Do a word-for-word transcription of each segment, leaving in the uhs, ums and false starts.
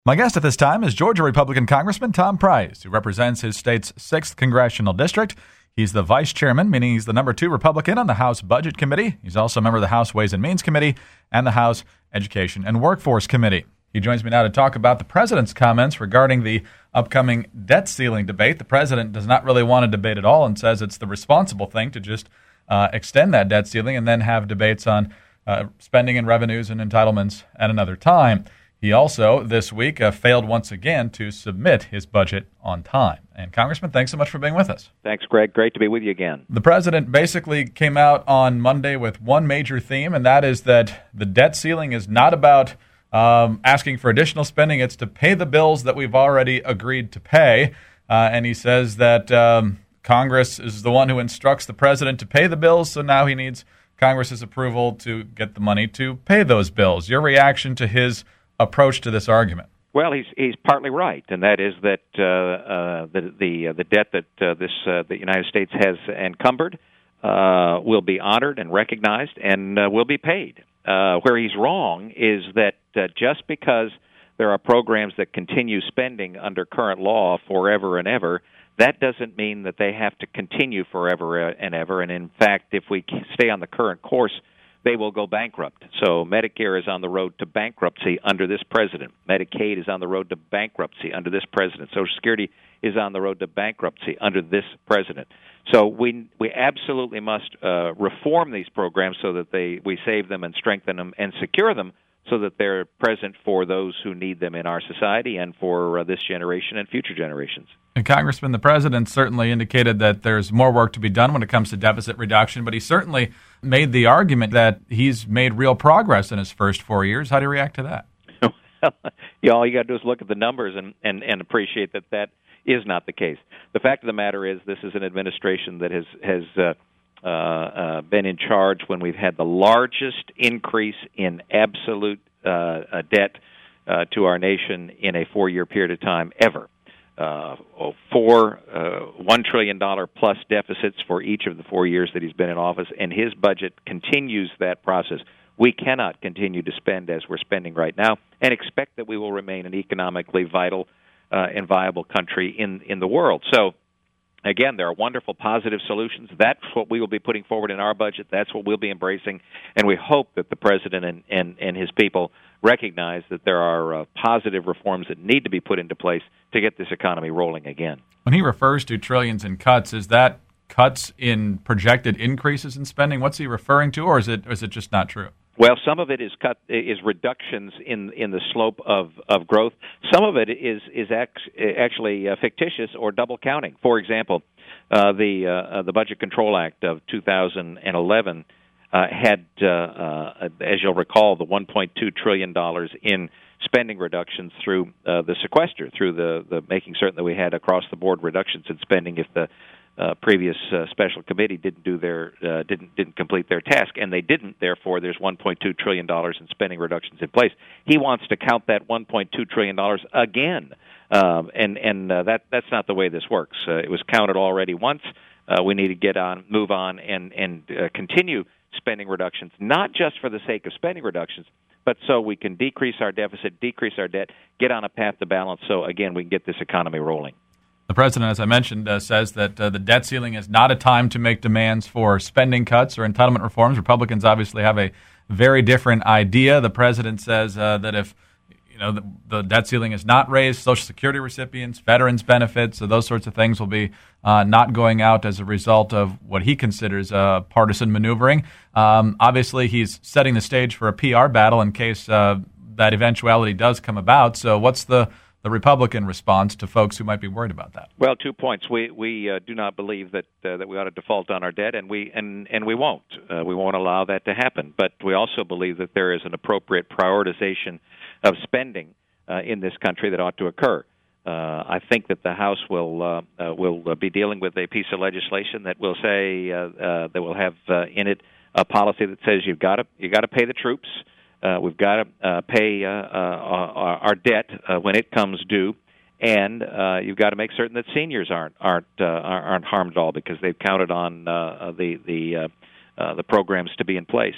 My guest at this time is Georgia Republican Congressman Tom Price, who represents his state's sixth Congressional District. He's the vice chairman, meaning he's the number two Republican on the House Budget Committee. He's also a member of the House Ways and Means Committee and the House Education and Workforce Committee. He joins me now to talk about the president's comments regarding the upcoming debt ceiling debate. The president does not really want to debate at all and says it's the responsible thing to just uh, extend that debt ceiling and then have debates on uh, spending and revenues and entitlements at another time. He also, this week, uh, failed once again to submit his budget on time. And Congressman, thanks so much for being with us. Thanks, Greg. Great to be with you again. The president basically came out on Monday with one major theme, and that is that the debt ceiling is not about um, asking for additional spending. It's to pay the bills that we've already agreed to pay. Uh, and he says that um, Congress is the one who instructs the president to pay the bills, so now he needs Congress's approval to get the money to pay those bills. Your reaction to his approach to this argument? Well, he's he's partly right, and that is that uh, uh, the the uh, the debt that uh, this uh, the United States has encumbered uh, will be honored and recognized and uh, will be paid. Uh, where he's wrong is that uh, just because there are programs that continue spending under current law forever and ever, that doesn't mean that they have to continue forever and ever. And in fact, if we stay on the current course, they will go bankrupt. So Medicare is on the road to bankruptcy under this president. Medicaid is on the road to bankruptcy under this president. Social Security is on the road to bankruptcy under this president. So we we absolutely must uh, reform these programs so that they we save them and strengthen them and secure them so that they're present for those who need them in our society and for uh, this generation and future generations. And Congressman, the president certainly indicated that there's more work to be done when it comes to deficit reduction, but he certainly made the argument that he's made real progress in his first four years. How do you react to that? Well, yeah, all you got to do is look at the numbers and, and, and appreciate that that is not the case. The fact of the matter is this is an administration that has, has uh, uh, uh, been in charge when we've had the largest increase in absolute uh, uh, debt uh, to our nation in a four-year period of time ever. Uh, four, uh, one trillion dollar plus deficits for each of the four years that he's been in office, and his budget continues that process. We cannot continue to spend as we're spending right now and expect that we will remain an economically vital uh, and viable country in, in the world. So, again, there are wonderful positive solutions. That's what we will be putting forward in our budget. That's what we'll be embracing, and we hope that the president and, and, and his people recognize that there are uh, positive reforms that need to be put into place to get this economy rolling again. When he refers to trillions in cuts, is that cuts in projected increases in spending? What's he referring to, or is it or is it just not true? Well, some of it is cut is reductions in in the slope of, of growth. Some of it is is actually uh, fictitious or double counting. For example, uh, the uh, the Budget Control Act of two thousand eleven uh, had, uh, uh, as you'll recall, the one point two trillion dollars in spending reductions through uh, the sequester, through the, the making certain that we had across the board reductions in spending if the Uh, previous uh, special committee didn't do their uh, didn't didn't complete their task, and they didn't. Therefore, there's one point two trillion dollars in spending reductions in place. He wants to count that one point two trillion dollars again, um, and and uh, that that's not the way this works. Uh, it was counted already once. Uh, we need to get on, move on, and and uh, continue spending reductions, not just for the sake of spending reductions, but so we can decrease our deficit, decrease our debt, get on a path to balance. So again, we can get this economy rolling. The president, as I mentioned, uh, says that uh, the debt ceiling is not a time to make demands for spending cuts or entitlement reforms. Republicans obviously have a very different idea. The president says uh, that if you know the, the debt ceiling is not raised, Social Security recipients, veterans benefits, so those sorts of things will be uh, not going out as a result of what he considers uh, partisan maneuvering. Um, obviously, he's setting the stage for a P R battle in case uh, that eventuality does come about. So what's the the Republican response to folks who might be worried about that? Well, two points. We we uh, do not believe that uh, that we ought to default on our debt, and we and and we won't. Uh, we won't allow that to happen. But we also believe that there is an appropriate prioritization of spending uh, in this country that ought to occur. Uh, I think that the House will uh, uh, will uh, be dealing with a piece of legislation that will say uh, uh, that will have uh, in it a policy that says you've got to you got to pay the troops. Uh, we've got to uh, pay uh, uh, our debt uh, when it comes due, and uh, you've got to make certain that seniors aren't aren't uh, aren't harmed at all because they've counted on uh, the the uh, uh, the programs to be in place.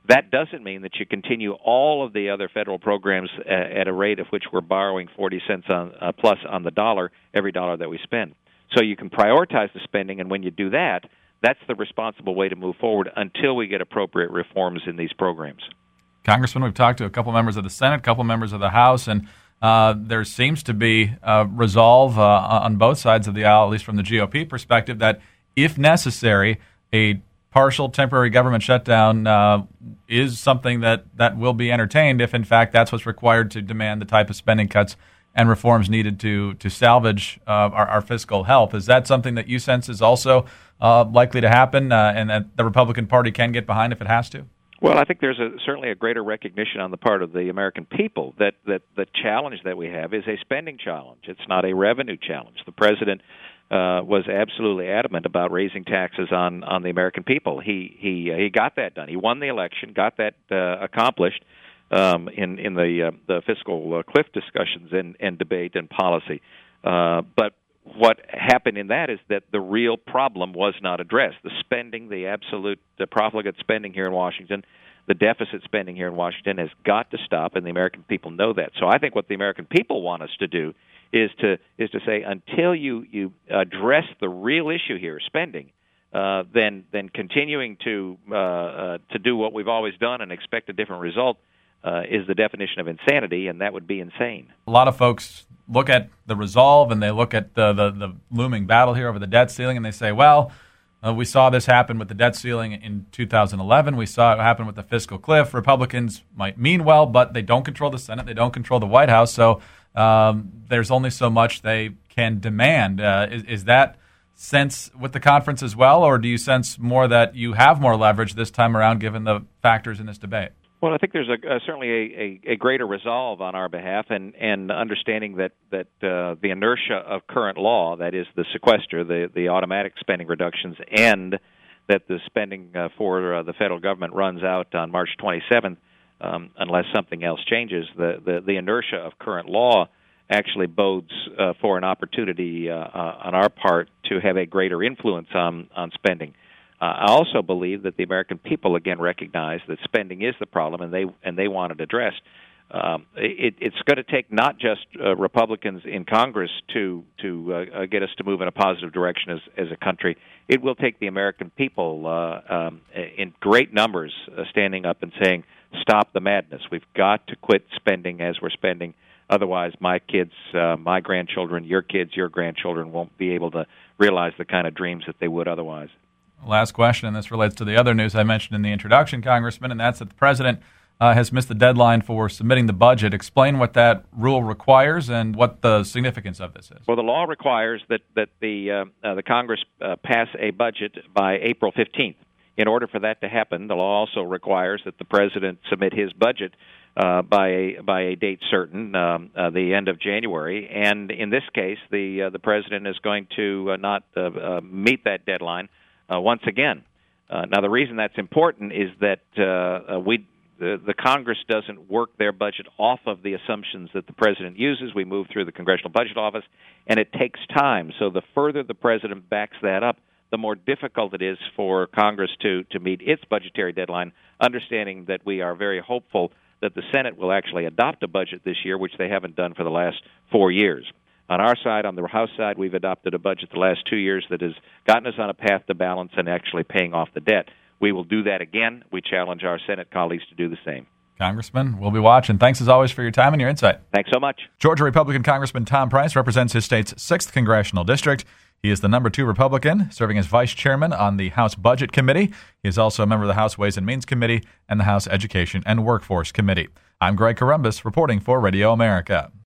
That doesn't mean that you continue all of the other federal programs uh, at a rate of which we're borrowing forty cents on, uh, plus on the dollar every dollar that we spend. So you can prioritize the spending, and when you do that, that's the responsible way to move forward until we get appropriate reforms in these programs. Congressman, we've talked to a couple members of the Senate, a couple members of the House, and uh, there seems to be uh, resolve uh, on both sides of the aisle, at least from the G O P perspective, that if necessary, a partial temporary government shutdown uh, is something that, that will be entertained if, in fact, that's what's required to demand the type of spending cuts and reforms needed to to salvage uh, our, our fiscal health. Is that something that you sense is also uh, likely to happen uh, and that the Republican Party can get behind if it has to? Well, I think there's a, certainly a greater recognition on the part of the American people that, that the challenge that we have is a spending challenge. It's not a revenue challenge. The president uh, was absolutely adamant about raising taxes on, on the American people. He he uh, he got that done. He won the election, got that uh, accomplished um, in in the uh, the fiscal uh, cliff discussions and, and debate and policy. Uh, but what happened in that is that the real problem was not addressed. The spending, the absolute the profligate spending here in Washington, the deficit spending here in Washington has got to stop, and the American people know that. So I think what the American people want us to do is to is to say until you, you address the real issue here, spending, uh, then then continuing to uh, uh, to do what we've always done and expect a different result uh, is the definition of insanity, and that would be insane. A lot of folks look at the resolve and they look at the, the, the looming battle here over the debt ceiling and they say, well, uh, we saw this happen with the debt ceiling in two thousand eleven. We saw it happen with the fiscal cliff. Republicans might mean well, but they don't control the Senate. They don't control the White House. So um, there's only so much they can demand. Uh, is, is that sense with the conference as well, or do you sense more that you have more leverage this time around given the factors in this debate? Well, I think there's a, uh, certainly a, a, a greater resolve on our behalf, and, and understanding that that uh, the inertia of current law, that is the sequester, the, the automatic spending reductions, and that the spending uh, for uh, the federal government runs out on March twenty-seventh, um, unless something else changes. The, the, the inertia of current law actually bodes uh, for an opportunity uh, uh, on our part to have a greater influence on, on spending. Uh, I also believe that the American people again recognize that spending is the problem, and they and they want it addressed. Um, it, it's going to take not just uh, Republicans in Congress to to uh, get us to move in a positive direction as as a country. It will take the American people uh, um, in great numbers uh, standing up and saying, "Stop the madness! We've got to quit spending as we're spending. Otherwise, my kids, uh, my grandchildren, your kids, your grandchildren won't be able to realize the kind of dreams that they would otherwise." Last question, and this relates to the other news I mentioned in the introduction, Congressman, and that's that the president uh, has missed the deadline for submitting the budget. Explain what that rule requires and what the significance of this is. Well, the law requires that that the uh, uh, the Congress uh, pass a budget by April fifteenth. In order for that to happen, the law also requires that the president submit his budget uh, by a by a date certain, um, uh, the end of January. And in this case, the uh, the president is going to uh, not uh, uh, meet that deadline. Uh, once again, uh, now the reason that's important is that uh, uh, we the, the Congress doesn't work their budget off of the assumptions that the president uses. We move through the Congressional Budget Office, and it takes time. So the further the president backs that up, the more difficult it is for Congress to, to meet its budgetary deadline, understanding that we are very hopeful that the Senate will actually adopt a budget this year, which they haven't done for the last four years. On our side, on the House side, we've adopted a budget the last two years that has gotten us on a path to balance and actually paying off the debt. We will do that again. We challenge our Senate colleagues to do the same. Congressman, we'll be watching. Thanks as always for your time and your insight. Thanks so much. Georgia Republican Congressman Tom Price represents his state's sixth Congressional District. He is the number two Republican, serving as vice chairman on the House Budget Committee. He is also a member of the House Ways and Means Committee and the House Education and Workforce Committee. I'm Greg Columbus, reporting for Radio America.